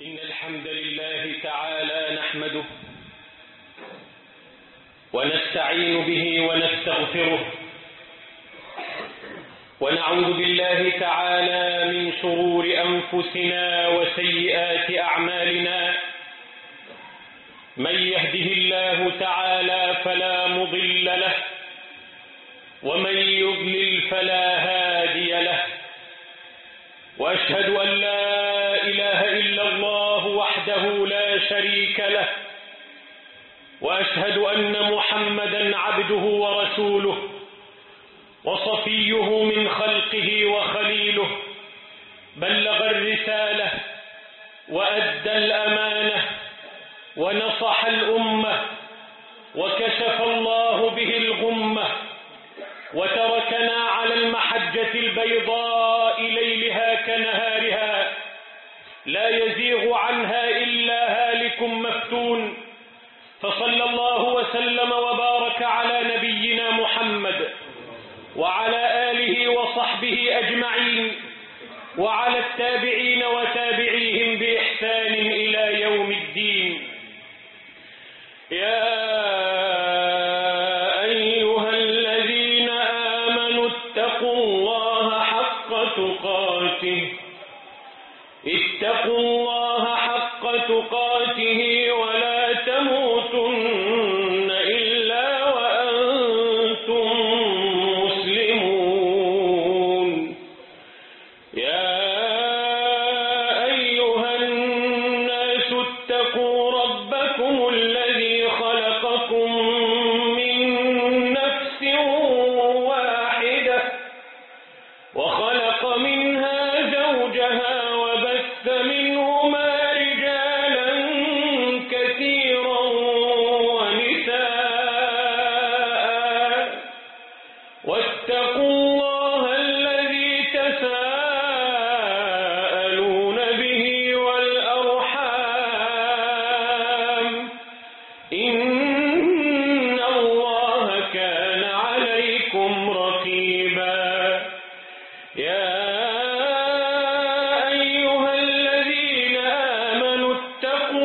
إن الحمد لله تعالى نحمده ونستعين به ونستغفره ونعوذ بالله تعالى من شرور أنفسنا وسيئات أعمالنا. من يهده الله تعالى فلا مضل له ومن يضلل فلا هادي له، وأشهد أن لا إله إلا الله وحده لا شريك له، وأشهد أن محمدا عبده ورسوله وصفيه من خلقه وخليله، بلغ الرسالة وأدى الأمانة ونصح الأمة وكشف الله به الغمة، وتركنا على المحجة البيضاء ليلها كنهارها لا يزيغ عنها إلا هالك مفتون. فصلى الله وسلم وبارك على نبينا محمد وعلى آله وصحبه أجمعين وعلى التابعين وتابعيهم بإحسان إلى يوم الدين. يا أيها الذين آمنوا اتقوا الله حق تقاته ولا تموتن إلا وأنتم مسلمون. يا أيها الناس اتقوا ربكم الذي خلقكم من نفس واحدة وخلق منها زوجها وبث منهما رجالا كثيرا ونساء، واتقوا الله الذي تساءلون به والأرحام، إن الله كان عليكم رقيبا. يا أيها الذين آمنوا اتقوا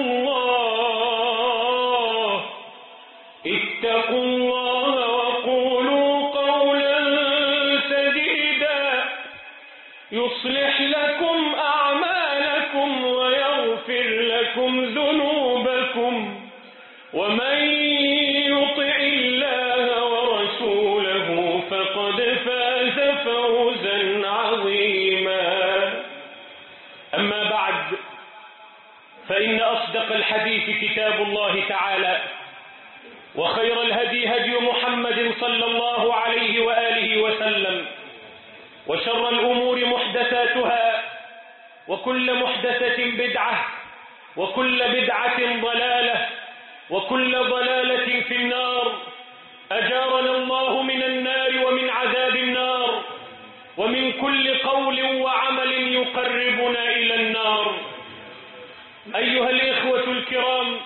الله وقولوا قولا سديدا يصلح لكم أعمالكم ويغفر لكم ذنوبكم، ومن يطع الله ورسوله فقد فاز فوزا عظيما. أما بعد، فإن أصدق الحديث كتاب الله تعالى، وخير الهدي هدي محمد صلى الله عليه وآله وسلم، وشر الأمور محدثاتها، وكل محدثة بدعة، وكل بدعة ضلالة، وكل ضلالة في النار. أجارنا الله من النار ومن عذاب النار ومن كل قول وعمل يقربنا إلى النار. أيها الإخوة الكرام،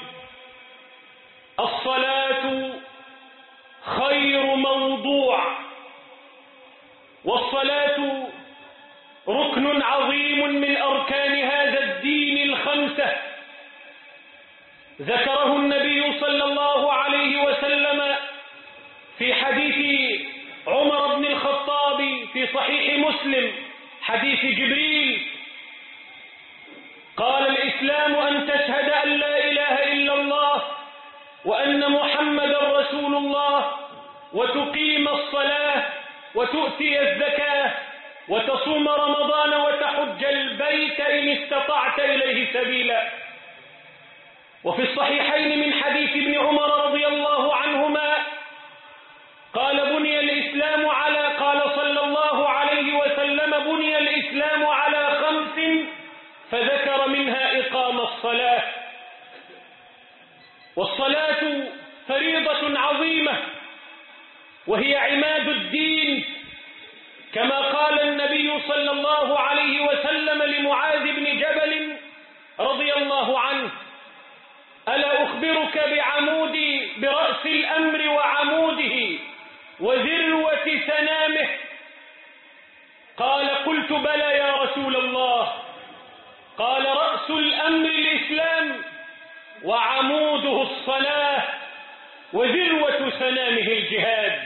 الصلاة خير موضوع، والصلاة ركن عظيم من أركان هذا الدين الخمسة، ذكره النبي صلى الله عليه وسلم في حديث عمر بن الخطاب في صحيح مسلم، حديث جبريل، قال: الإسلام أن تشهد أن لا إله إلا الله وأن محمد رسول الله، وتقيم الصلاة وتؤتي الزكاة وتصوم رمضان وتحج البيت إن استطعت إليه سبيلا. وفي الصحيحين من حديث ابن عمر رضي الله عنهما قال صلى الله عليه وسلم: بني الإسلام على 5، فذكر منها إقام الصلاة. والصلاة فريضة عظيمة، وهي عماد الدين، كما قال النبي صلى الله عليه وسلم لمعاذ بن جبل رضي الله عنه: ألا أخبرك برأس الأمر وعموده وذروة سنامه؟ قال: قلت بلى يا رسول الله. قال: رأس رأس الأمر الإسلام، وعموده الصلاة، وذروة سنامه الجهاد.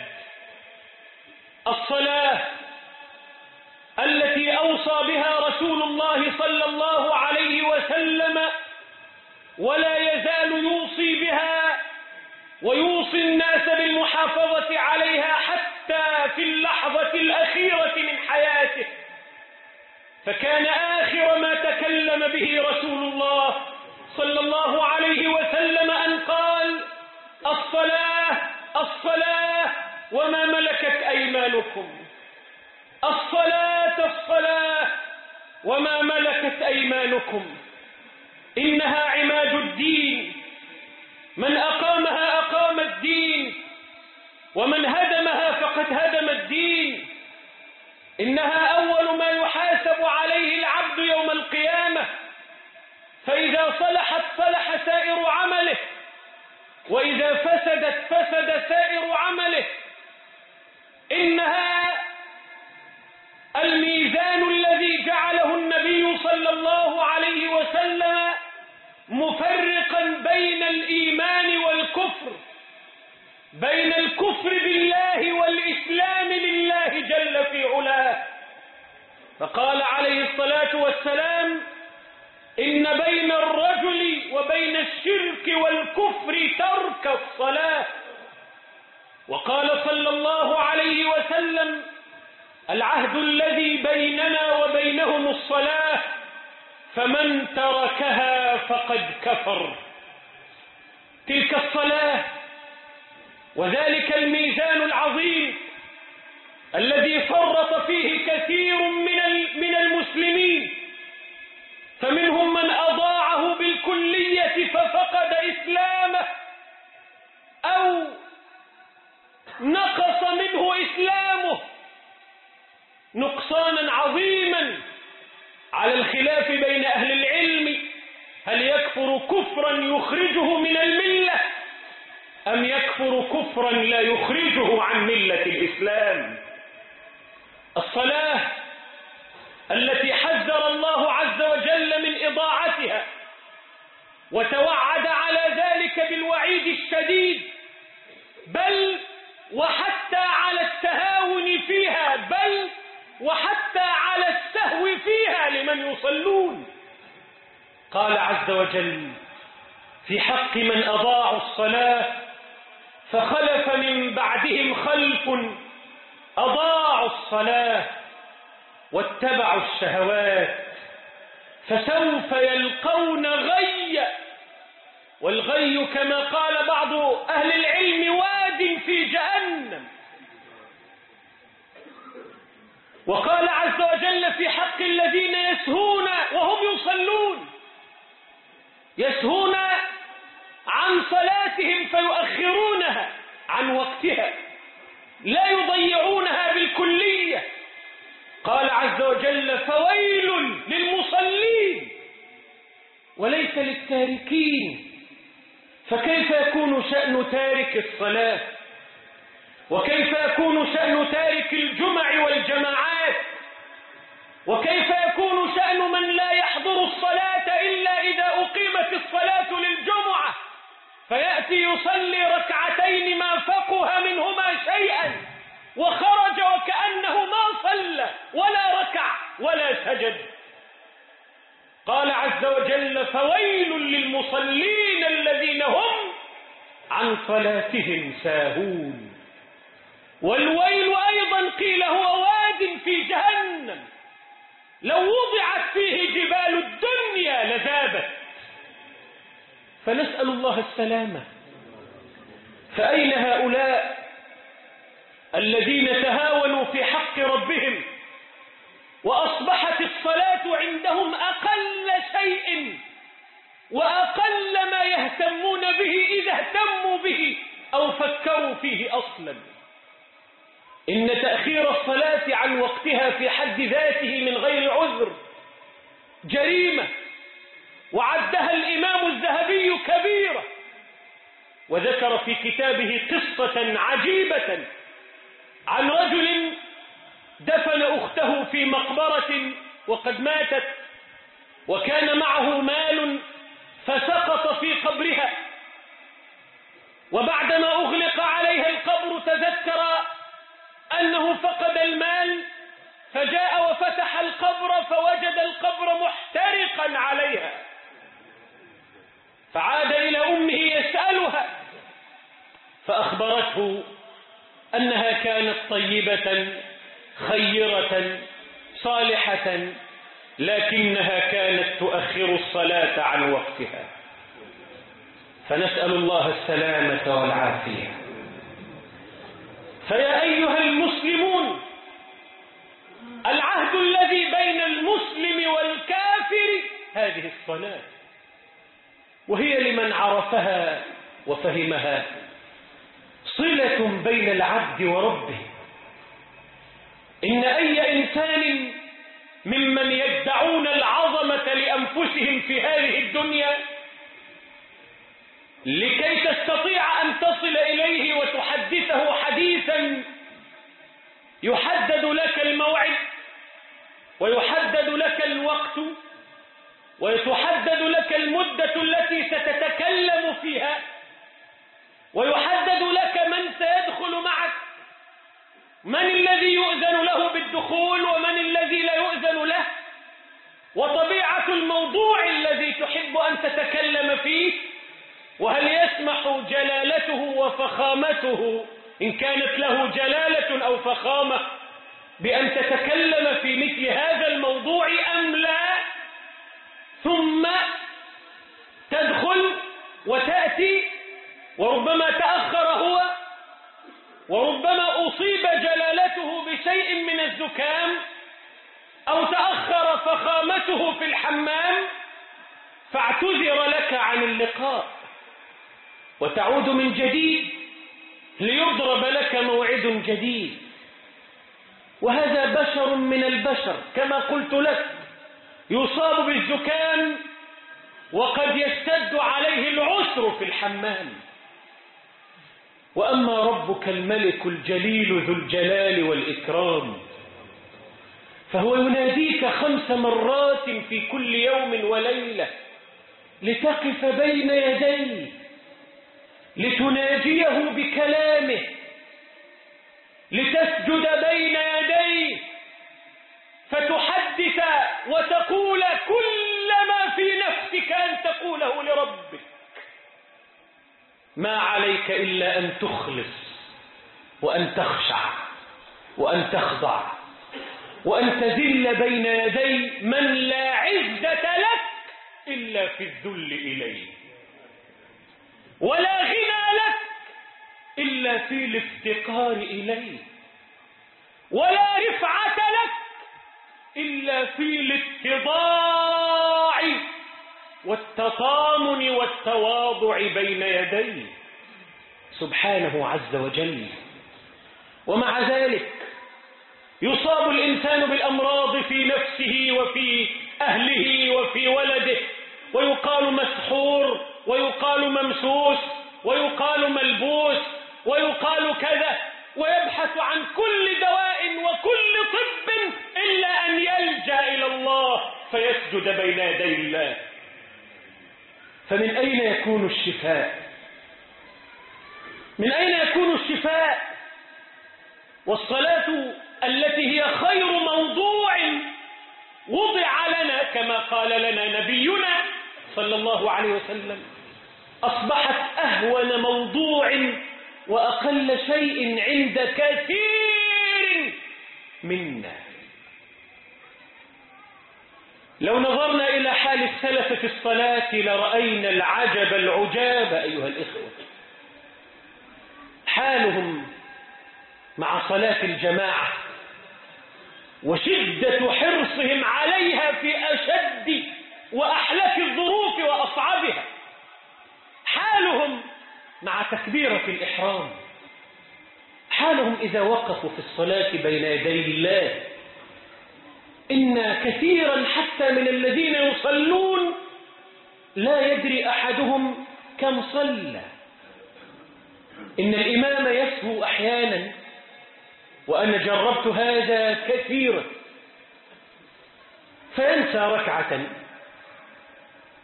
الصلاة التي أوصى بها رسول الله صلى الله عليه وسلم، ولا يزال يوصي بها ويوصي الناس بالمحافظة عليها حتى في اللحظة الأخيرة من حياته. فكان آخر ما تكلم به رسول الله صلى الله عليه وسلم أن قال: الصلاة الصلاة وما ملكت أيمانكم، الصلاة الصلاة وما ملكت أيمانكم، إنها عماد الدين، من أقامها أقام الدين، ومن هدمها فقد هدم الدين، إنها أول ما يحاسب عليه العبد يوم القيامة، فإذا صلحت صلح سائر عمله، وإذا فسدت فسد سائر عمله. إنها الميزان الذي جعله النبي صلى الله عليه وسلم مفرقا بين الإيمان والكفر، بين الكفر بالله والإسلام لله جل في علاه. فقال عليه الصلاة والسلام: إن بين الرجل وبين الشرك والكفر ترك الصلاة. وقال صلى الله عليه وسلم: العهد الذي بيننا وبينهم الصلاة، فمن تركها فقد كفر. تلك الصلاة وذلك الميزان العظيم الذي فرط فيه كثير من المسلمين، فمنهم من أضاعه بالكلية ففقد إسلامه، أو نقص منه إسلامه نقصانا عظيما، على الخلاف بين أهل العلم: هل يكفر كفرا يخرجه من الملة، أم يكفر كفرا لا يخرجه عن ملة الإسلام؟ الصلاة التي حذر الله عز وجل من إضاعتها، وتوعد على ذلك بالوعيد الشديد، بل وحتى على التهاون فيها، بل وحتى على السهو فيها لمن يصلون. قال عز وجل في حق من أضاعوا الصلاة: فخلف من بعدهم خلف أضاعوا الصلاة واتبعوا الشهوات فسوف يلقون غيا. والغي كما قال بعض أهل العلم واد في جهنم. وقال عز وجل في حق الذين يسهون وهم يصلون، يسهون عن صلاتهم فيؤخرونها عن وقتها، لا يضيعونها بالكلية. قال عز وجل: فويل للمصلين وليس للتاركين. فكيف يكون شأن تارك الصلاة؟ وكيف يكون شأن تارك الجمع والجماعات؟ وكيف يكون شأن من لا يحضر الصلاة إلا إذا أقيمت الصلاة للجمعة، فيأتي يصلي ركعتين ما فقه منهما شيئا، وخرج وكأنه ما صلى ولا ركع ولا سجد؟ قال عز وجل: فويل للمصلين الذين هم عن صلاتهم ساهون. والويل أيضا قيل هو واد في جهنم، لو وضعت فيه جبال الدنيا لذابت. فنسأل الله السلامة. فأين هؤلاء الذين تهاونوا في حق ربهم، وأصبحت الصلاة عندهم أقل شيء وأقل ما يهتمون به إذا اهتموا به أو فكروا فيه أصلا؟ إن تأخير الصلاة عن وقتها في حد ذاته من غير عذر جريمة، وعدها الإمام الذهبي كبيرة، وذكر في كتابه قصة عجيبة عن رجل دفن أخته في مقبرة وقد ماتت، وكان معه مال فسقط في قبرها، وبعدما أغلق عليها القبر تذكر أنه فقد المال، فجاء وفتح القبر فوجد القبر محترقا عليها، فعاد إلى أمه يسألها، فأخبرته أنها كانت طيبة خيرة صالحة، لكنها كانت تؤخر الصلاة عن وقتها. فنسأل الله السلامة والعافية. فيا أيها المسلمون، العهد الذي بين المسلم والكافر هذه الصلاة، وهي لمن عرفها وفهمها صلة بين العبد وربه. إن أي إنسان ممن يدعون العظمة لأنفسهم في هذه الدنيا لكي تستطيع أن تصل إليه وتحدثه حديثا يحدد لك الموعد ويحدد لك الوقت ويتحدد لك المدة التي ستتكلم فيها ويحدد لك من سيدخل معك، من الذي يؤذن له بالدخول ومن الذي لا يؤذن له، وطبيعة الموضوع الذي تحب أن تتكلم فيه، وهل يسمح جلالته وفخامته إن كانت له جلالة أو فخامة بأن تتكلم في مثل هذا الموضوع أم لا. ثم تدخل وتأتي، وربما تأخر هو، وربما أصيب جلالته بشيء من الزكام، أو تأخر فخامته في الحمام فاعتذر لك عن اللقاء، وتعود من جديد ليضرب لك موعد جديد. وهذا بشر من البشر كما قلت لك، يصاب بالزكام وقد يشتد عليه العسر في الحمام. وأما ربك الملك الجليل ذو الجلال والإكرام فهو يناديك 5 مرات في كل يوم وليلة لتقف بين يديه، لتناجيه بكلامه، لتسجد بين يديه، فتحدث وتقول كل ما في نفسك أن تقوله لربك. ما عليك إلا أن تخلص وأن تخشع وأن تخضع وأن تذل بين يدي من لا عزة لك إلا في الذل إليه، ولا غنى لك إلا في الافتقار إليه، ولا رفعة لك إلا في الاتضاع والتطامن والتواضع بين يديه سبحانه عز وجل. ومع ذلك يصاب الإنسان بالأمراض في نفسه وفي أهله وفي ولده، ويقال مسحور، ويقال ممسوس، ويقال ملبوس، ويقال كذا، ويبحث عن كل دواء وكل طب إلا أن يلجأ إلى الله فيسجد بين يدي الله. فمن أين يكون الشفاء؟ من أين يكون الشفاء؟ والصلاة التي هي خير موضوع وضع لنا كما قال لنا نبينا صلى الله عليه وسلم أصبحت أهون موضوع وأقل شيء عند كثير منا. لو نظرنا إلى حال السلف في الصلاة لرأينا العجب العجاب أيها الإخوة. حالهم مع صلاة الجماعة وشدة حرصهم عليها في أشد وأحلك الظروف وأصعبها، حالهم مع تكبيرة الإحرام، حالهم إذا وقفوا في الصلاة بين يدي الله. إن كثيرا حتى من الذين يصلون لا يدري أحدهم كم صلى. إن الإمام يسهو أحيانا، وأنا جربت هذا كثيرا، فينسى ركعة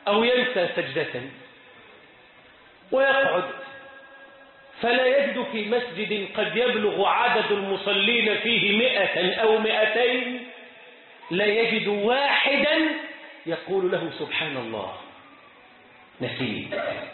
أو ينسى سجدة ويقعد، فلا يجد في مسجد قد يبلغ عدد المصلين فيه 100 أو 200 لا يجد واحدا يقول له سبحان الله نسيت.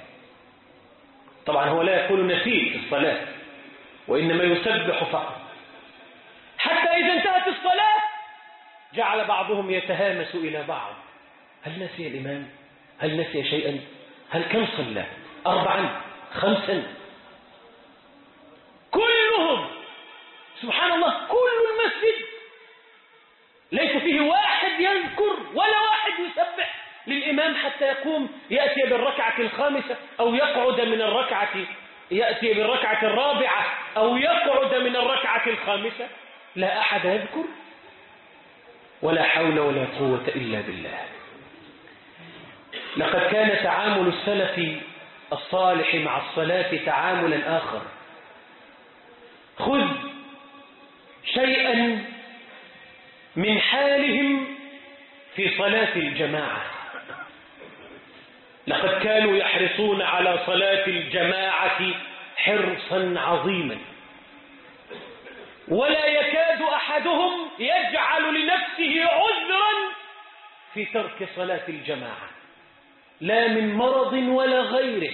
طبعا هو لا يقول نسيت في الصلاة، وإنما يسبح فقط. حتى إذا انتهت الصلاة جعل بعضهم يتهامس إلى بعض: هل نسي الإمام؟ هل نسي شيئا؟ هل كم صلى؟ 4 5؟ كلهم سبحان الله، كل المسجد ليس فيه واحد يذكر ولا واحد يسبح للإمام حتى يقوم يأتي بالركعة الخامسة أو يقعد من الركعة، يأتي بالركعة الرابعة أو يقعد من الركعة الخامسة. لا أحد يذكر، ولا حول ولا قوة إلا بالله. لقد كان تعامل السلف الصالح مع الصلاة تعاملا آخر. خذ شيئا من حالهم في صلاة الجماعة. لقد كانوا يحرصون على صلاة الجماعة حرصا عظيما، ولا يكاد أحدهم يجعل لنفسه عذرا في ترك صلاة الجماعة، لا من مرض ولا غيره.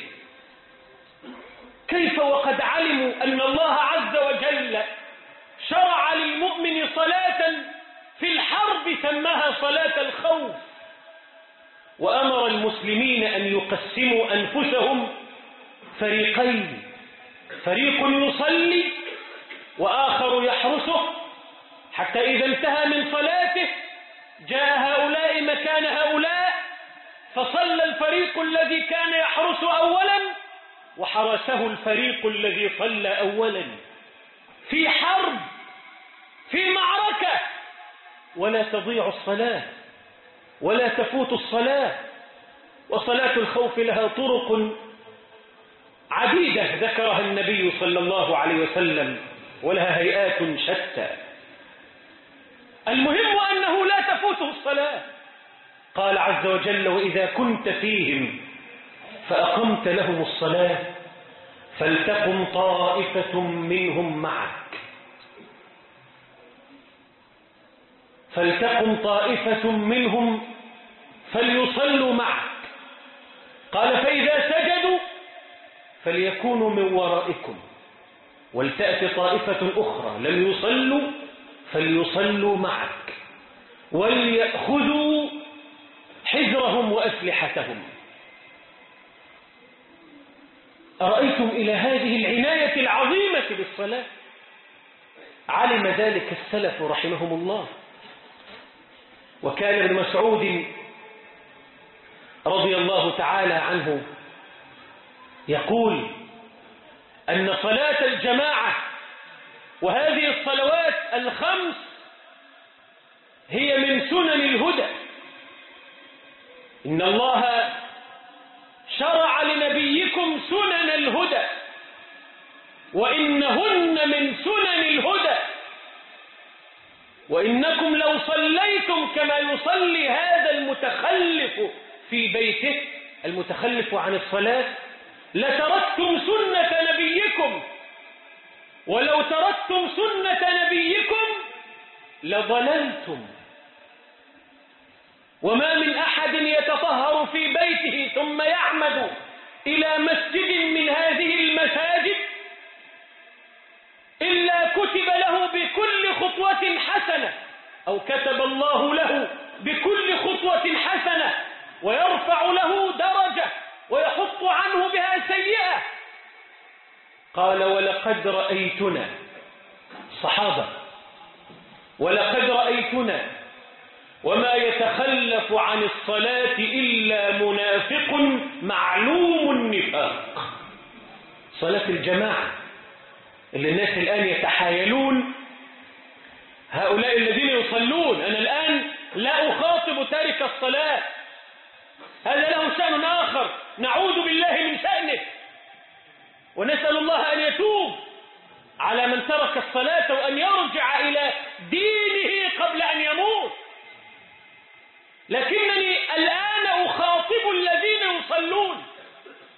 كيف وقد علموا أن الله عز وجل شرع للمؤمن صلاة في الحرب سماها صلاة الخوف، وأمر المسلمين أن يقسموا أنفسهم فريقين: فريق يصلي وآخر يحرسه، حتى إذا انتهى من صلاته جاء هؤلاء مكان هؤلاء، فصلى الفريق الذي كان يحرس أولا وحرسه الفريق الذي صلى أولا، في حرب، في معركة، ولا تضيع الصلاة ولا تفوت الصلاة. وصلاة الخوف لها طرق عديدة ذكرها النبي صلى الله عليه وسلم، ولها هيئات شتى. المهم أنه لا تفوته الصلاة. قال عز وجل: وإذا كنت فيهم فأقمت لهم الصلاة فلتقم طائفة منهم معك، فلتقم طائفة منهم فليصلوا معك. قال: فإذا سجدوا فليكونوا من ورائكم، ولتأتي طائفة أخرى لم يصلوا فليصلوا معك، وليأخذوا حذرهم وأسلحتهم. أرأيتم إلى هذه العناية العظيمة بالصلاة؟ علم ذلك السلف رحمهم الله. وكان ابن مسعود رضي الله تعالى عنه يقول أن صلاة الجماعة وهذه الصلوات الخمس هي من سنن الهدى. إن الله شرع لنبيكم سنن الهدى، وإنهن من سنن الهدى، وإنكم لو صليتم كما يصلي هذا المتخلف في بيته، المتخلف عن الصلاة، لتركتم سنة نبيكم، ولو تركتم سنة نبيكم لضللتم. وما من أحد يتطهر في بيته ثم يعمد إلى مسجد من هذه المساجد إلا كتب له بكل خطوة حسنة، أو كتب الله له بكل خطوة حسنة، ويرفع له درجة ويحط عنه بها سيئة. قال: ولقد رأيتنا، صحابة، ولقد رأيتنا وما يتخلف عن الصلاة إلا منافق معلوم النفاق. صلاة الجماعة اللي الناس الآن يتحايلون، هؤلاء الذين يصلون، أنا الآن لا أخاطب تارك الصلاة، هذا له شأن آخر نعوذ بالله من شأنه، ونسأل الله أن يتوب على من ترك الصلاة وأن يرجع إلى دينه قبل أن يموت. لكنني الآن أخاطب الذين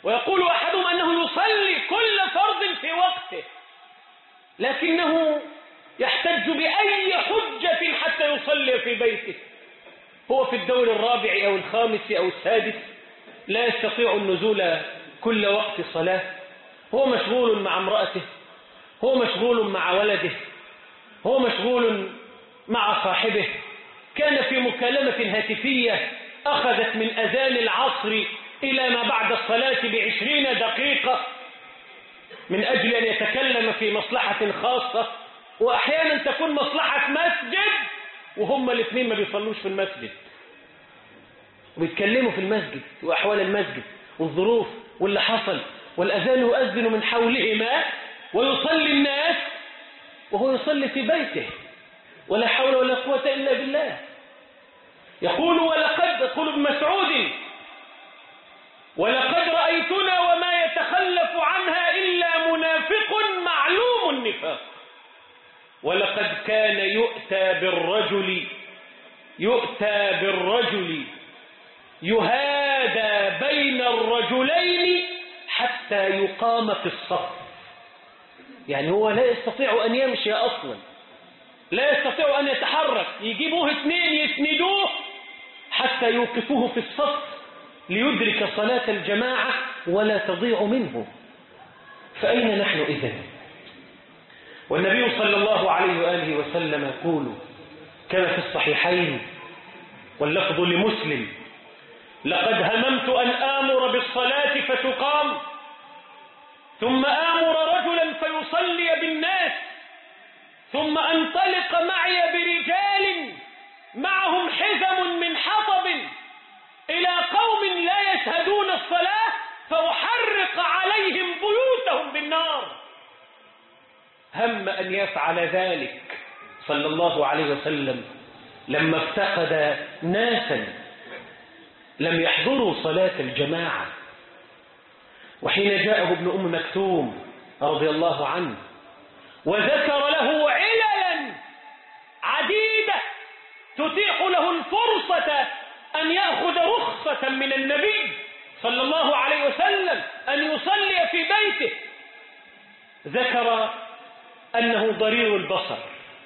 ويقول أحدهم أنه يصلي كل فرض في وقته، لكنه يحتج بأي حجة حتى يصلي في بيته. هو في الدور الرابع أو الخامس أو السادس، لا يستطيع النزول كل وقت صلاة، هو مشغول مع امرأته، هو مشغول مع ولده، هو مشغول مع صاحبه، كان في مكالمة هاتفية أخذت من أذان العصر إلى ما بعد الصلاة ب20 دقيقة من أجل أن يتكلم في مصلحة خاصة، وأحيانا تكون مصلحة مسجد وهم الاثنين ما بيصلوش في المسجد، وبيتكلموا في المسجد وأحوال المسجد والظروف واللي حصل، والأذان يؤذن من حولهما ويصلي الناس وهو يصلي في بيته، ولا حول ولا قوة إلا بالله. يقول يقول ابن مسعود: ولقد رأيتنا وما يتخلف عنها إلا منافق معلوم النفاق. ولقد كان يؤتى بالرجل يهادى بين الرجلين حتى يقام في الصف، يعني هو لا يستطيع أن يمشي أصلا، لا يستطيع أن يتحرك، يجيبوه اثنين يسندوه حتى يوقفوه في الصف ليدرك صلاة الجماعة ولا تضيع منه. فأين نحن إذن؟ والنبي صلى الله عليه وآله وسلم يقول كما في الصحيحين واللفظ لمسلم: لقد هممت أن آمر بالصلاة فتقام، ثم آمر رجلا فيصلي بالناس، ثم أنطلق معي برجال معهم حزم من حطب إلى قوم لا يشهدون الصلاة فأحرق عليهم بيوتهم بالنار. هم أن يفعل ذلك صلى الله عليه وسلم لما افتقد ناسا لم يحضروا صلاة الجماعة، وحين جاءه ابن أم مكتوم رضي الله عنه وذكر له عللا عديدة تتيح له الفرصة أن يأخذ رخصة من النبي صلى الله عليه وسلم أن يصلي في بيته، ذكر أنه ضرير البصر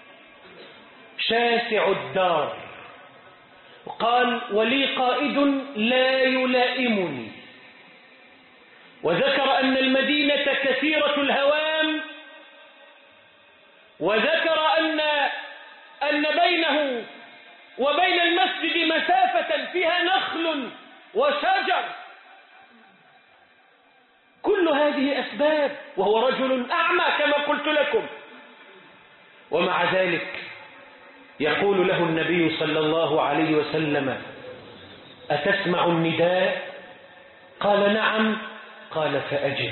شاسع الدار، وقال: ولي قائد لا يلائمني، وذكر أن المدينة كثيرة الهوام، وذكر أن بينه وبين المسجد مسافة فيها نخل وشجر. كل هذه أسباب وهو رجل أعمى كما قلت لكم، ومع ذلك يقول له النبي صلى الله عليه وسلم: أتسمع النداء؟ قال: نعم. قال: فأجب.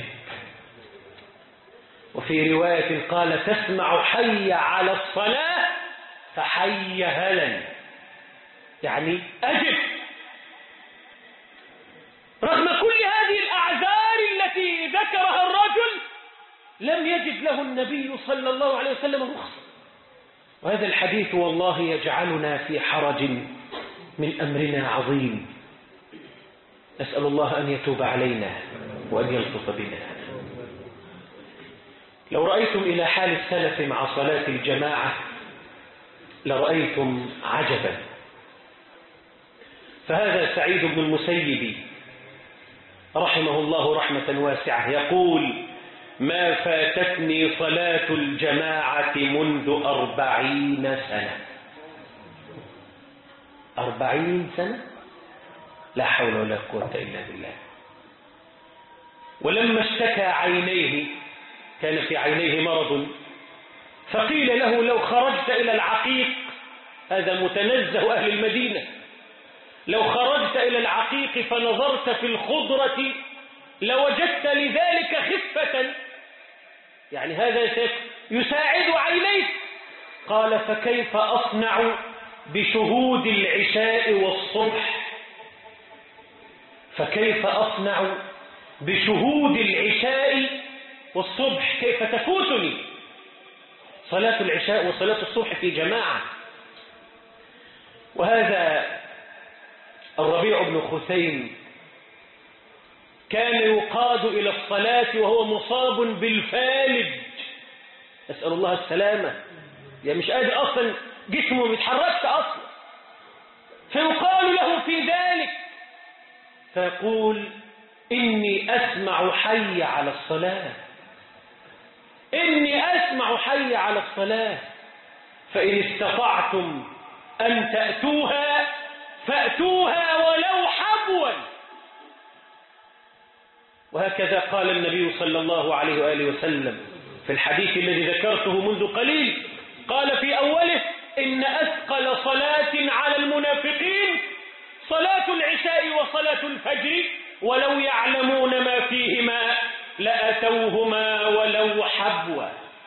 وفي رواية قال: تسمع حي على الصلاة؟ فحي هلا، يعني أجب. رغم كل هذه الأعذار التي ذكرها الرجل لم يجد له النبي صلى الله عليه وسلم رخصة. وهذا الحديث والله يجعلنا في حرج من أمرنا عظيم. نسأل الله أن يتوب علينا وأن يلطف بنا. لو رأيتم إلى حال السلف مع صلاة الجماعة لرأيتم عجبا. فهذا سعيد بن المسيب رحمه الله رحمة واسعة يقول: ما فاتتني صلاة الجماعة منذ 40 سنة. 40 سنة؟ لا حول ولا قوة إلا بالله. ولما اشتكى عينيه، كان في عينيه مرض، فقيل له: لو خرجت إلى العقيق، هذا متنزه أهل المدينة، لو خرجت إلى العقيق فنظرت في الخضرة لوجدت لذلك خفة، يعني هذا يساعد عينيك. قال: فكيف أصنع بشهود العشاء والصبح؟ فكيف أصنع بشهود العشاء والصبح؟ كيف تفوتني صلاة العشاء وصلاة الصبح في جماعة؟ وهذا الربيع بن خثيم كان يقاد إلى الصلاة وهو مصاب بالفالج، أسأل الله السلامة، يعني مش قادر أصلا، جسمه ما بيتحركش أصلا، فيقال له في ذلك فيقول إني أسمع حي على الصلاة، إني أسمع حي على الصلاة، فإن استطعتم أن تأتوها فأتوها ولو حبوا. وهكذا قال النبي صلى الله عليه وآله وسلم في الحديث الذي ذكرته منذ قليل، قال في أوله إن أثقل صلاة على المنافقين صلاة العشاء وصلاة الفجر ولو يعلمون ما فيهما لأتوهما ولو حبوا.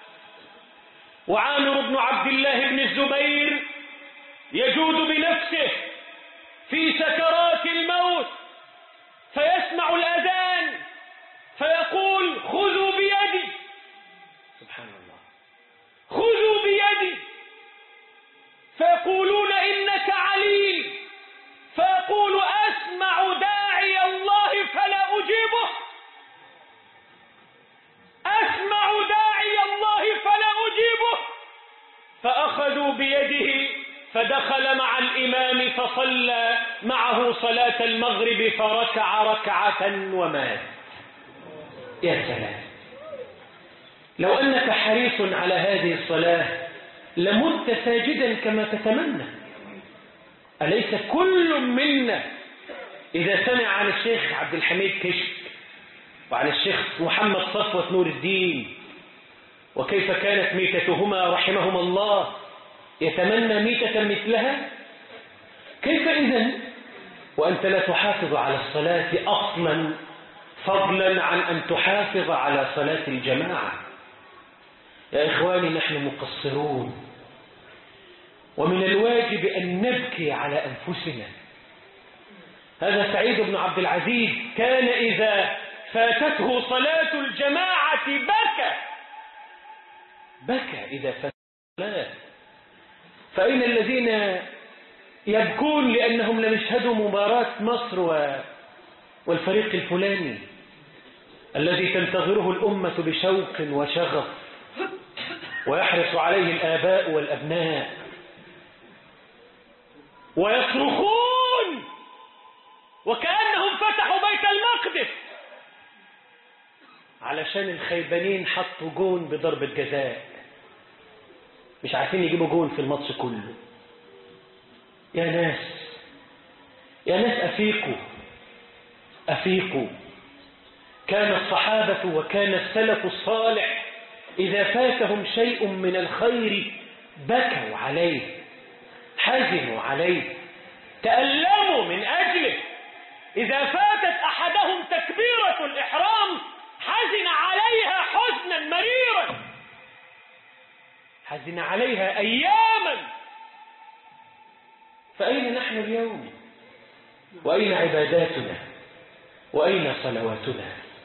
وعامر بن عبد الله بن الزبير يجود بنفسه في سكرات الموت فيسمع الأذان فيقول خذوا بيدي، سبحان الله، خذوا بيدي، فيقولون إنك عليل، فيقول أسمع داعي الله فلا أجيبه، أسمع داعي الله فلا أجيبه، فأخذوا بيده فدخل مع الإمام فصلى معه صلاة المغرب فركع ركعة ومات. يا سلام، لو أنك حريص على هذه الصلاة لمت ساجدا كما تتمنى. أليس كل منا إذا سمع عن الشيخ عبد الحميد كشك وعن الشيخ محمد صفوة نور الدين وكيف كانت ميتتهما رحمهما الله يتمنى ميتة مثلها؟ كيف إذن وأنت لا تحافظ على الصلاة أصلا، فضلا عن أن تحافظ على صلاة الجماعة؟ يا إخواني، نحن مقصرون، ومن الواجب أن نبكي على أنفسنا. هذا سعيد بن عبد العزيز كان إذا فاتته صلاة الجماعة بكى إذا فاتته الصلاة. فأين الذين يبكون لأنهم لم يشهدوا مباراة مصر والفريق الفلاني الذي تنتظره الأمة بشوق وشغف ويحرص عليه الآباء والأبناء ويصرخون وكأنهم فتحوا بيت المقدس علشان الخيبانين حطوا جون بضربة جزاء، مش عارفين يجيبوا جون في الماتش كله. يا ناس أفيقوا. كان الصحابة وكان السلف الصالح إذا فاتهم شيء من الخير بكوا عليه، حزنوا عليه، تألموا من أجله. إذا فاتت أحدهم تكبيرة الإحرام حزن عليها حزنا مريرا، حزن عليها أياما. فأين نحن اليوم؟ وأين عباداتنا؟ وأين صلواتنا؟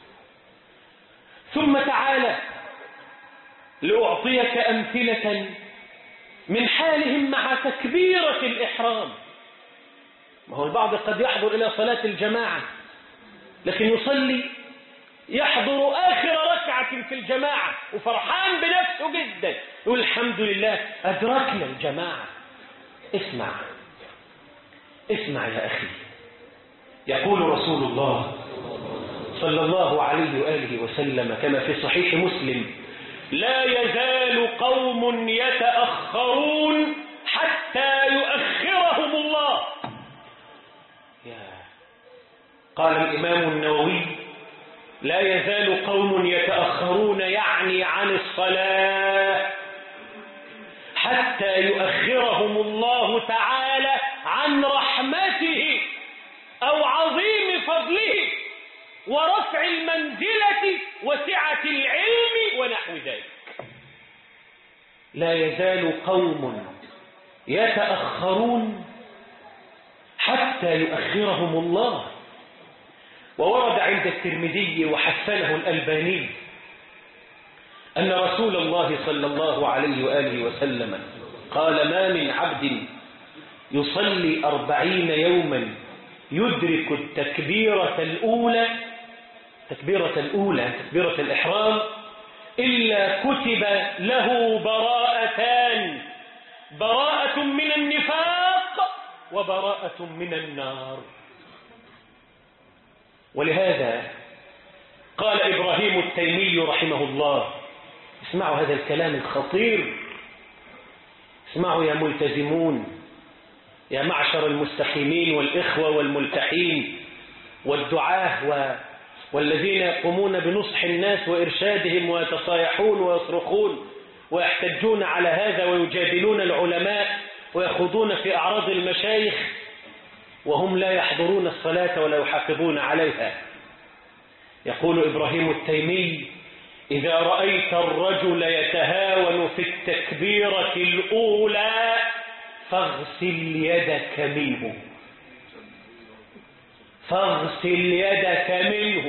ثم تعالى لأعطيك أمثلة من حالهم مع تكبيرة الإحرام. ما هو البعض قد يحضر إلى صلاة الجماعة لكن يحضر آخر ركعة في الجماعة وفرحان بنفسه جدا، يقول الحمد لله أدركنا الجماعة. اسمع يا أخي، يقول رسول الله صلى الله عليه وآله وسلم كما في صحيح مسلم: لا يزال قوم يتأخرون حتى يؤخرهم الله. قال الإمام النووي: لا يزال قوم يتأخرون يعني عن الصلاة حتى يؤخرهم الله تعالى عن رحمته أو عظيم فضله ورفع المنزلة وسعة العلم ونحو ذلك. لا يزال قوم يتأخرون حتى يؤخرهم الله. وورد عند الترمذي وحسنه الألباني أن رسول الله صلى الله عليه وآله وسلم قال: ما من عبد يصلي 40 يوما يدرك التكبيرة الأولى تكبيرة الأولى تكبيرة الإحرام إلا كتب له براءتان، براءة من النفاق وبراءة من النار. ولهذا قال إبراهيم التيمي رحمه الله، اسمعوا هذا الكلام الخطير، اسمعوا يا ملتزمون، يا معشر المستقيمين والإخوة والملتحين والدعاة والذين يقومون بنصح الناس وإرشادهم ويتصايحون ويصرخون ويحتجون على هذا ويجادلون العلماء ويخوضون في أعراض المشايخ وهم لا يحضرون الصلاة ولا يحافظون عليها. يقول إبراهيم التيمي: إذا رأيت الرجل يتهاون في التكبيرة الأولى فاغسل يدك منه، فاغسل يدك منه.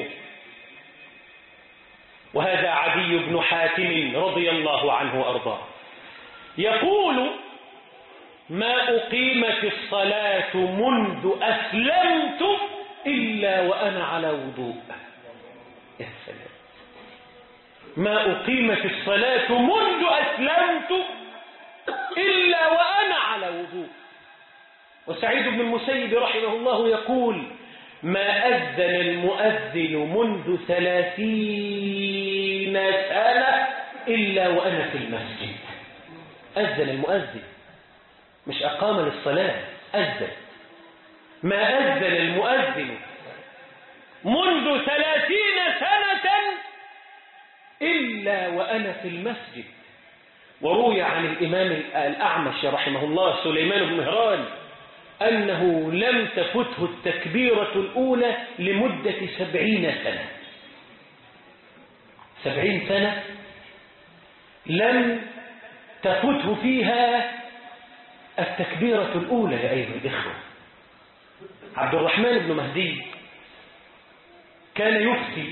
وهذا عدي بن حاتم رضي الله عنه وأرضاه يقول: ما أقيمت الصلاة منذ أسلمت إلا وأنا على وضوء. يا سلام، ما أقيمت الصلاة منذ أسلمت إلا وأنا على وضوء. وسعيد بن المسيب رحمه الله يقول: ما أذن المؤذن منذ 30 سنة إلا وأنا في المسجد. أذن المؤذن، مش أقام للصلاة، أذن. ما أذن المؤذن منذ 30 سنة إلا وأنا في المسجد. وروي عن الإمام الأعمش رحمه الله سليمان بن مهران أنه لم تفته التكبيرة الأولى لمدة 70 سنة. 70 سنة لم تفته فيها التكبيرة الأولى يا أيها الإخوة. عبد الرحمن بن مهدي كان يفتي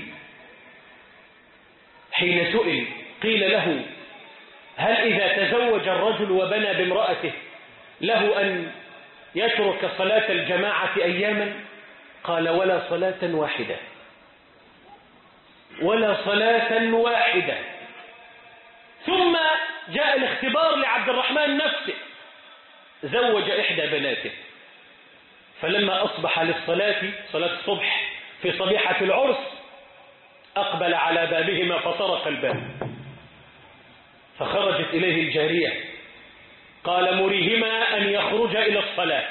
حين سئل، قيل له: هل إذا تزوج الرجل وبنى بامرأته له أن يترك صلاة الجماعة أياما؟ قال: ولا صلاة واحدة، ولا صلاة واحدة. ثم جاء الاختبار لعبد الرحمن نفسه، زوج إحدى بناته، فلما أصبح للصلاة، صلاة الصبح في صبيحة العرس، أقبل على بابهما فطرق الباب، فخرجت إليه الجارية، قال: مريهما أن يخرج إلى الصلاة.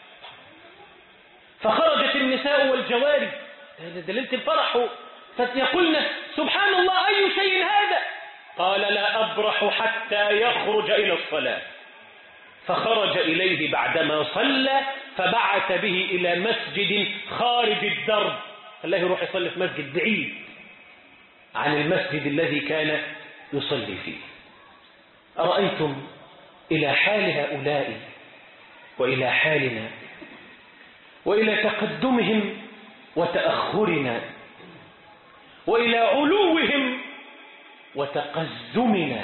فخرجت النساء والجواري دليلة الفرح فيقولن: سبحان الله، أي شيء هذا؟ قال: لا أبرح حتى يخرج إلى الصلاة. فخرج إليه بعدما صلى، فبعث به إلى مسجد خارج الدرب، خلاه يروح يصلي في مسجد بعيد عن المسجد الذي كان يصلي فيه. أرأيتم إلى حال هؤلاء وإلى حالنا وإلى تقدمهم وتأخرنا وإلى علوهم وتقزمنا،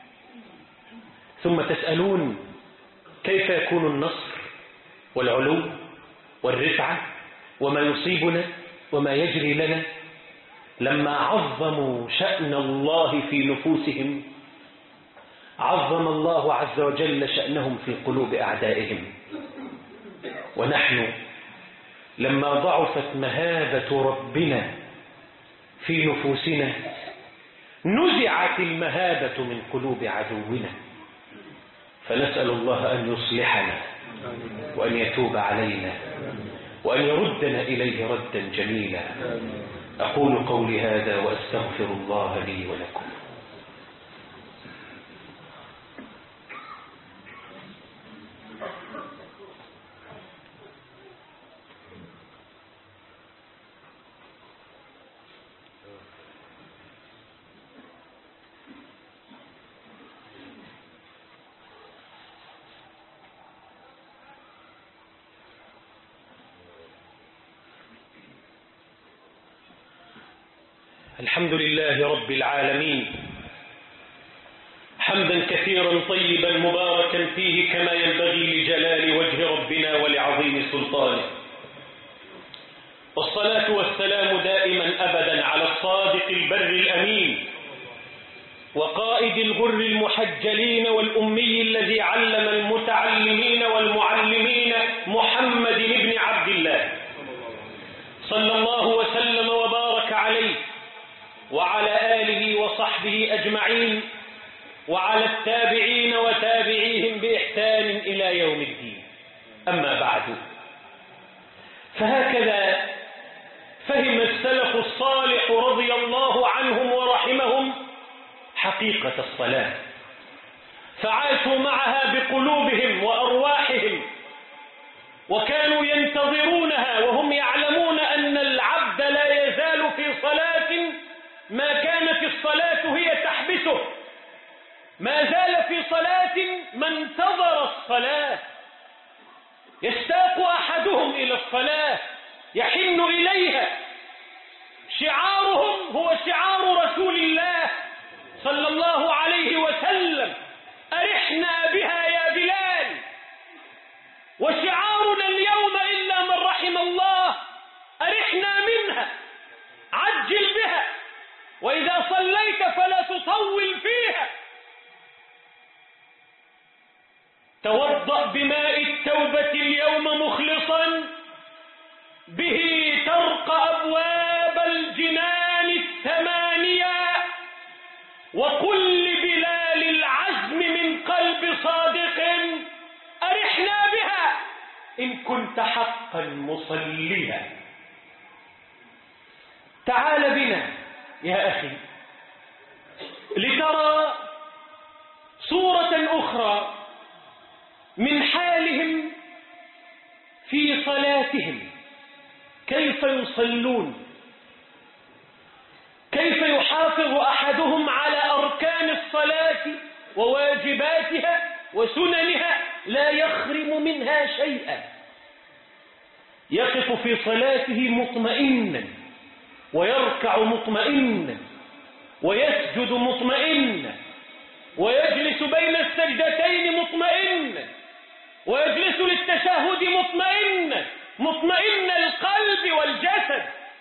ثم تسألون كيف يكون النصر والعلو والرفعة وما يصيبنا وما يجري لنا لما عظموا شأن الله في نفوسهم؟ عظم الله عز وجل شأنهم في قلوب أعدائهم. ونحن لما ضعفت مهابة ربنا في نفوسنا نزعت المهابة من قلوب عدونا، فنسأل الله أن يصلحنا وأن يتوب علينا وأن يردنا إليه ردا جميلا. أقول قولي هذا وأستغفر الله لي ولكم. الحمد لله رب العالمين، حمدا كثيرا طيبا مباركا فيه كما ينبغي لجلال وجه ربنا ولعظيم سلطانه، والصلاة والسلام دائما أبدا على البر الأمين وقائد الغر المحجلين والأمي الذي علم المتعلمين والمعلمين محمد بن عبد الله صلى الله وسلم وبارك عليه وعلى آله وصحبه أجمعين وعلى التابعين وتابعيهم بإحسان إلى يوم الدين. أما بعد، فهكذا فهم السلف الصالح رضي الله عنهم ورحمهم حقيقة الصلاة، فعاشوا معها بقلوبهم وأرواحهم، وكانوا ينتظرونها وهم يعلمون أن العبد لا يزال في صلاة ما كانت الصلاة هي تحبسه، ما زال في صلاة ما انتظر الصلاة، يشتاق أحدهم إلى الصلاة، يحن إليها، شعارهم هو شعار رسول الله صلى الله عليه وسلم: أرحنا بها يا بلال. وشعارنا اليوم إلا من رحم الله: أرحنا منها، عجل بها، وإذا صليت فلا تطول فيها. توضأ بماء التوبة اليوم مخلصا، به ترقى أبواب الجنان الثمانية، وقل لبلال العزم من قلب صادق: أرحنا بها إن كنت حقا مصليا. تعال بنا يا أخي لترى صورة أخرى من حالهم في صلاتهم، كيف يصلون، كيف يحافظ أحدهم على أركان الصلاة وواجباتها وسننها لا يخرم منها شيئا، يقف في صلاته مطمئنا، ويركع مطمئنا، ويسجد مطمئنا، ويجلس بين السجدتين مطمئنا، ويجلس للتشهد مطمئنا، مطمئن القلب والجسد.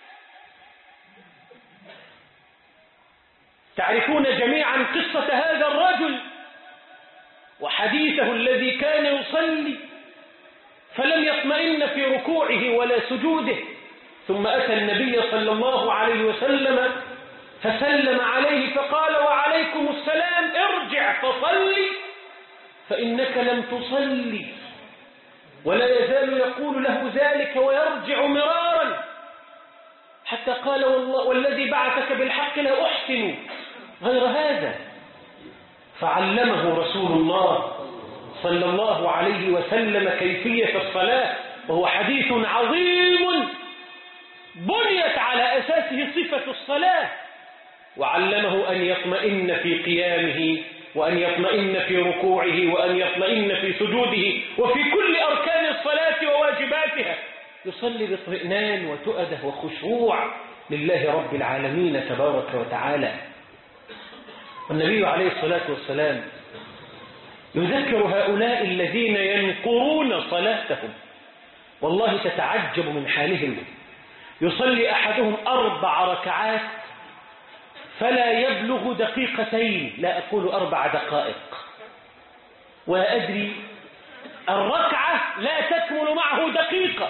تعرفون جميعا قصة هذا الرجل وحديثه الذي كان يصلي فلم يطمئن في ركوعه ولا سجوده، ثم أتى النبي صلى الله عليه وسلم فسلم عليه فقال: وعليكم السلام، ارجع فصلي فإنك لم تصلي. ولا يزال يقول له ذلك ويرجع مرارا، حتى قال: والذي بعثك بالحق لا أحسن غير هذا. فعلمه رسول الله صلى الله عليه وسلم كيفية الصلاة، وهو حديث عظيم بنيت على أساسه صفة الصلاة، وعلمه أن يطمئن في قيامه، وأن يطمئن في ركوعه، وأن يطمئن في سجوده، وفي كل أركان الصلاة وواجباتها يصلي باطمئنان وتؤده وخشوع لله رب العالمين تبارك وتعالى. والنبي عليه الصلاة والسلام يذكر هؤلاء الذين ينقرون صلاتهم، والله تتعجب من حالهم. يصلي أحدهم 4 ركعات فلا يبلغ دقيقتين، لا أقول 4 دقائق، وأدري الركعة لا تكمل معه دقيقة،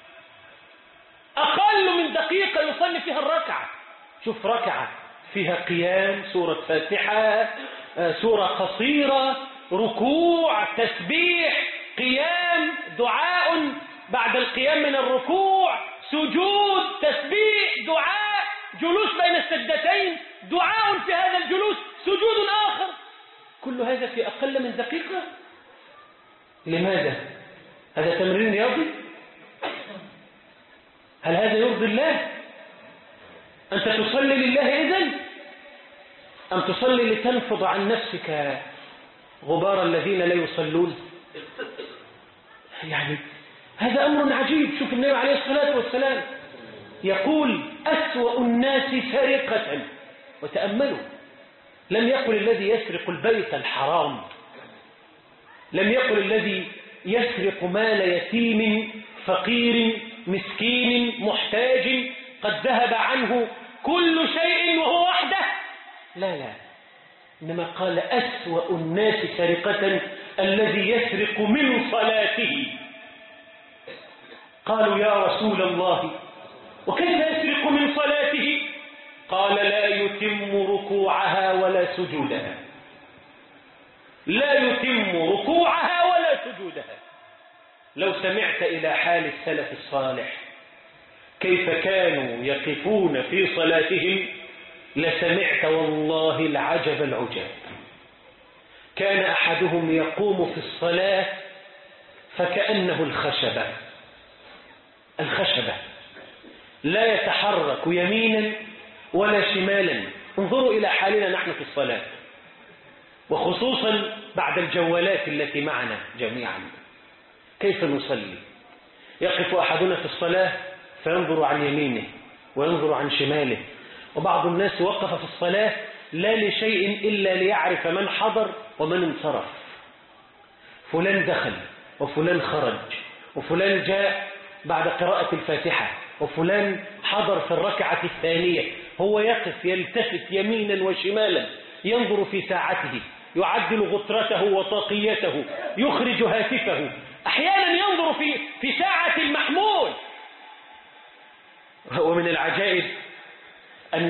أقل من دقيقة يصلي فيها الركعة. شوف ركعة فيها قيام، سورة فاتحة، سورة قصيرة، ركوع، تسبيح، قيام، دعاء بعد القيام من الركوع، سجود، تسبيح، دعاء، جلوس بين السجدتين، دعاء في هذا الجلوس، سجود آخر، كل هذا في أقل من دقيقة. لماذا؟ هذا تمرين رياضي؟ هل هذا يرضي الله؟ أنت تصلي لله إذن؟ أم تصلي لتنفض عن نفسك غبار الذين لا يصلون؟ يعني هذا أمر عجيب. شوف النبي عليه الصلاة والسلام يقول: أسوأ الناس سرقة. وتأملوا، لم يقل الذي يسرق البيت الحرام، لم يقل الذي يسرق مال يتيم فقير مسكين محتاج قد ذهب عنه كل شيء وهو وحده؟ لا لا، إنما قال أسوأ الناس سرقة الذي يسرق من صلاته. قالوا يا رسول الله وكيف يسرق من صلاته؟ قال لا يتم ركوعها ولا سجودها، لا يتم ركوعها ولا سجودها. لو سمعت إلى حال السلف الصالح كيف كانوا يقفون في صلاتهم لسمعت والله العجب العجاب. كان أحدهم يقوم في الصلاة فكأنه الخشبة لا يتحرك يمينا ولا شمالا. انظروا إلى حالنا نحن في الصلاة، وخصوصا بعد الجوالات التي معنا جميعا. كيف نصلي؟ يقف أحدنا في الصلاة فينظر عن يمينه وينظر عن شماله. وبعض الناس وقف في الصلاة لا لشيء إلا ليعرف من حضر ومن انصرف. فلان دخل وفلان خرج وفلان جاء بعد قراءة الفاتحة وفلان حضر في الركعة الثانية. هو يقف يلتفت يمينا وشمالا، ينظر في ساعته، يعدل غطرته وطاقيته، يخرج هاتفه، أحيانا ينظر في ساعة المحمول. ومن العجائب أن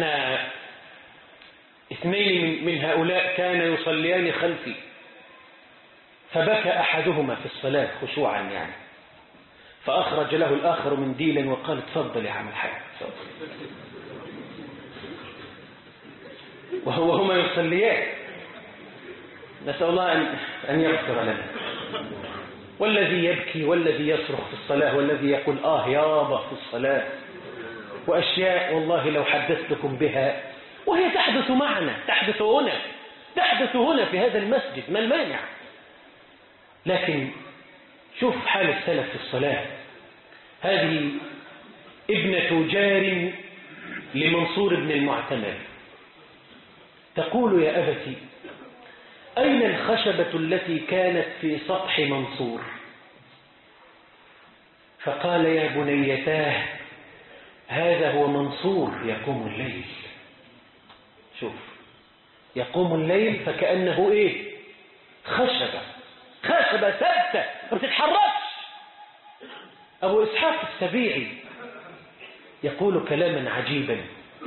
اثنين من هؤلاء كان يصليان خلفي، فبكى أحدهما في الصلاة خشوعا يعني، فأخرج له الآخر منديلا وقال تفضل يا عم الحاج. وهما يصليان، نسأل الله أن يغفر لنا. والذي يبكي والذي يصرخ في الصلاة والذي يقول يابا في الصلاة، وأشياء والله لو حدثتكم بها وهي تحدث معنا، تحدث هنا في هذا المسجد، ما المانع؟ لكن شوف حال السلف في الصلاة. هذه ابنة جار لمنصور بن المعتمر تقول يا أبتي أين الخشبة التي كانت في سطح منصور؟ فقال يا بنيتاه هذا هو منصور يقوم الليل. شوف، يقوم الليل فكأنه خشبة ثابتة ما بتتحركش. أبو إسحاق السبيعي يقول كلاما عجيبا،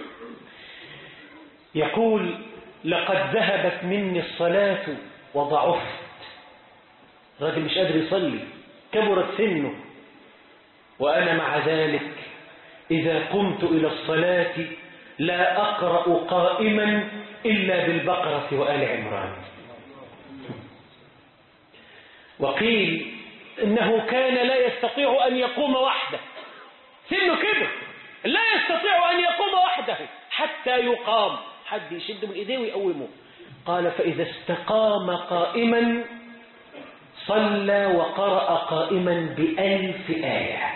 يقول لقد ذهبت مني الصلاة وضعفت. الراجل مش قادر يصلي، كبرت سنه، وأنا مع ذلك إذا قمت إلى الصلاة لا أقرأ قائما إلا بالبقرة وآل عمران. وقيل إنه كان لا يستطيع أن يقوم وحده، سنه كبر لا يستطيع أن يقوم وحده حتى يقام، حد يشد من إيديه ويقومه. قال فإذا استقام قائما صلى وقرأ قائما ب1000 آية،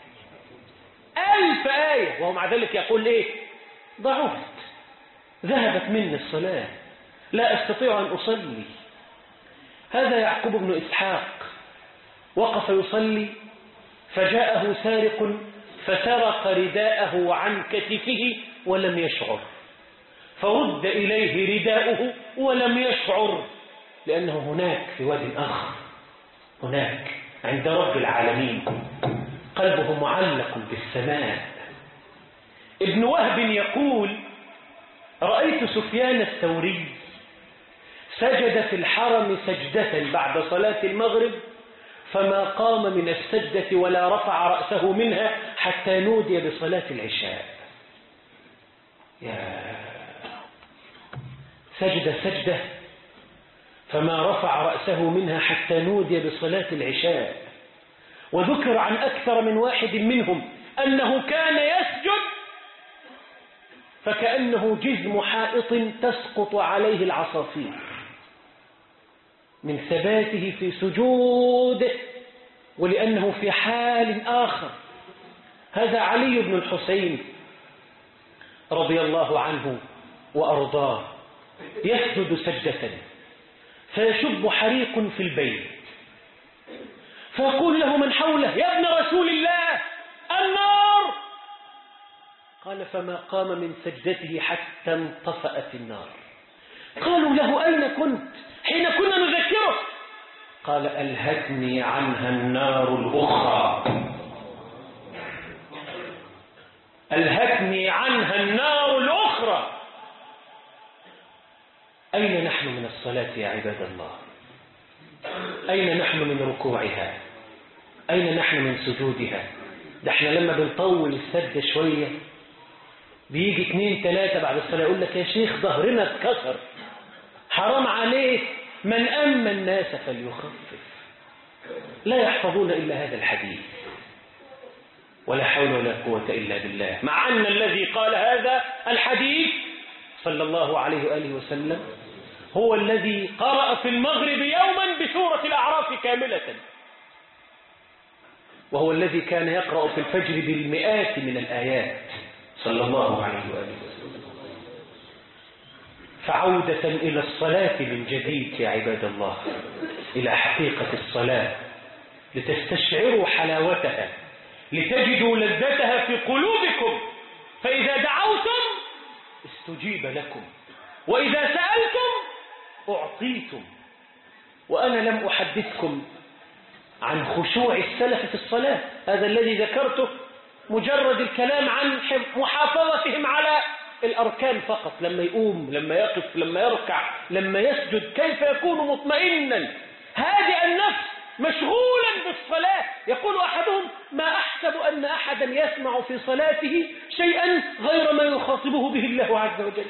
1000 آية، وهو مع ذلك يقول ضعفت، ذهبت مني الصلاة، لا أستطيع أن أصلي. هذا يعقوب بن إسحاق وقف يصلي فجاءه سارق فسرق رداءه عن كتفه ولم يشعر، فرد إليه رداؤه ولم يشعر، لأنه هناك في واد آخر، هناك عند رب العالمين، قلبه معلق بالسماء. ابن وهب يقول رأيت سفيان الثوري سجد في الحرم سجدة بعد صلاة المغرب فما قام من السجدة ولا رفع رأسه منها حتى نودي بصلاة العشاء. سجدة فما رفع رأسه منها حتى نودي بصلاة العشاء. وذكر عن أكثر من واحد منهم أنه كان يسجد فكأنه جزم حائط تسقط عليه العصافير من ثباته في سجوده، ولأنه في حال آخر. هذا علي بن الحسين رضي الله عنه وأرضاه يسجد سجدة فيشب حريق في البيت، فيقول له من حوله يا ابن رسول الله النار، قال فما قام من سجدته حتى انطفأت النار. قالوا له أين كنت حين كنا نذكرك؟ قال ألهتني عنها النار الأخرى، ألهتني عنها النار الأخرى. أين نحن من الصلاة يا عباد الله؟ أين نحن من ركوعها؟ أين نحن من سجودها؟ ده احنا لما بنطول السجدة شوية بيجي 2 3 بعد الصلاة يقول لك يا شيخ ظهرنا اتكسر، حرام عليك، من أما الناس فليخفف. لا يحفظون إلا هذا الحديث، ولا حول ولا قوة إلا بالله، مع أن الذي قال هذا الحديث صلى الله عليه وآله وسلم هو الذي قرأ في المغرب يوما بسورة الأعراف كاملة، وهو الذي كان يقرأ في الفجر بالمئات من الآيات صلى الله عليه وآله وسلم. فعودة إلى الصلاة من جديد يا عباد الله، إلى حقيقة الصلاة، لتستشعروا حلاوتها، لتجدوا لذتها في قلوبكم. فإذا دعوتم استجيب لكم، وإذا سألتم أعطيتم. وأنا لم أحدثكم عن خشوع السلف في الصلاة، هذا الذي ذكرته مجرد الكلام عن محافظتهم على الأركان فقط، لما يقوم، لما يقف، لما يركع، لما يسجد، كيف يكون مطمئنا هادئ النفس مشغولا بالصلاة. يقول أحدهم ما أحسب أن أحدا يسمع في صلاته شيئا غير ما يخاطبه به الله عز وجل.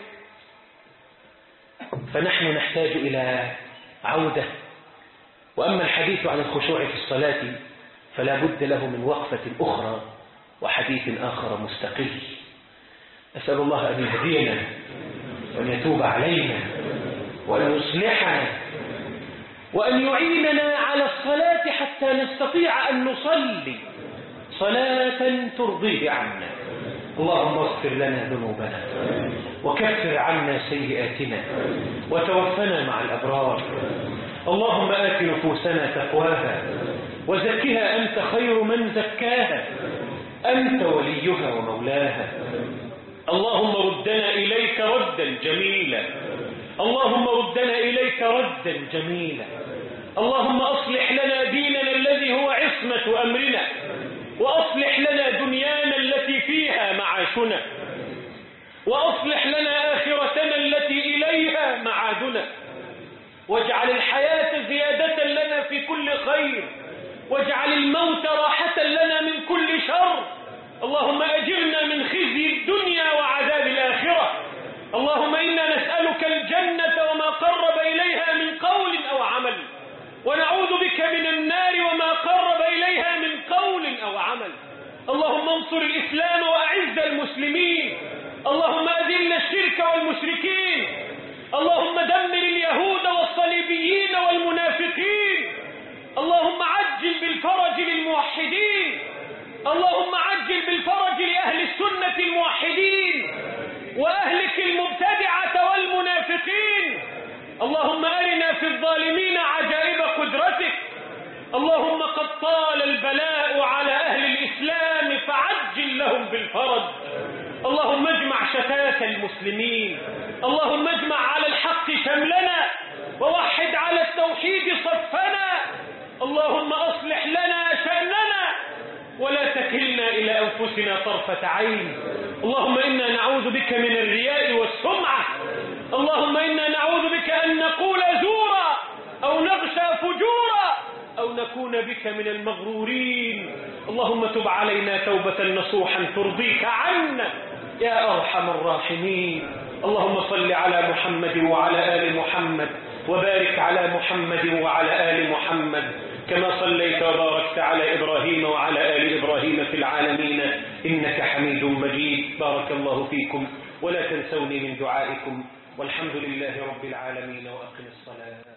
فنحن نحتاج إلى عودة. وأما الحديث عن الخشوع في الصلاة فلا بد له من وقفة أخرى وحديث آخر مستقل. أسأل الله أن يهدينا وأن يتوب علينا وأن يصلحنا وأن يعيننا على الصلاة حتى نستطيع أن نصلي صلاة ترضيه عنا. اللهم اغفر لنا ذنوبنا وكفر عنا سيئاتنا وتوفنا مع الأبرار. اللهم آت نفوسنا تقواها وزكها أنت خير من زكاها، أنت وليها ومولاها. اللهم ردنا إليك ردا جميلا، اللهم ردنا إليك ردا جميلا. اللهم أصلح لنا ديننا الذي هو عصمة أمرنا، وأصلح لنا دنيانا التي فيها معاشنا، وأصلح لنا آخرتنا التي إليها معادنا، واجعل الحياة زيادة لنا في كل خير، واجعل الموت راحة لنا من كل شر. اللهم أجرنا من خزي الدنيا وعذاب الآخرة. اللهم إنا نسألك الجنة وما قرب إليها من قول أو عمل، ونعوذ بك من النار وما قرب إليها من قول أو عمل. اللهم انصر الإسلام وأعز المسلمين. اللهم أذل الشرك والمشركين. اللهم دمر اليهود والصليبيين والمنافقين. اللهم عجل بالفرج للموحدين. اللهم عجل بالفرج لأهل السنة الموحدين، وأهلك المبتدعة والمنافقين. اللهم أرنا في الظالمين عجائب قدرتك. اللهم قد طال البلاء على أهل الإسلام فعجل لهم بالفرج. اللهم اجمع شتات المسلمين. اللهم اجمع على الحق شملنا، ووحد على التوحيد صفنا. اللهم أصلح لنا شأننا ولا تكلنا إلى أنفسنا طرفة عين. اللهم إنا نعوذ بك من الرياء والسمعة. اللهم إنا نعوذ بك أن نقول زورا أو نغشى فجورا أو نكون بك من المغرورين. اللهم تب علينا توبة نصوحا ترضيك عنا يا أرحم الراحمين. اللهم صل على محمد وعلى آل محمد، وبارك على محمد وعلى آل محمد كما صليت وباركت على إبراهيم وعلى آل إبراهيم في العالمين إنك حميد مجيد. بارك الله فيكم، ولا تنسوني من دعائكم، والحمد لله رب العالمين، وأقم الصلاة.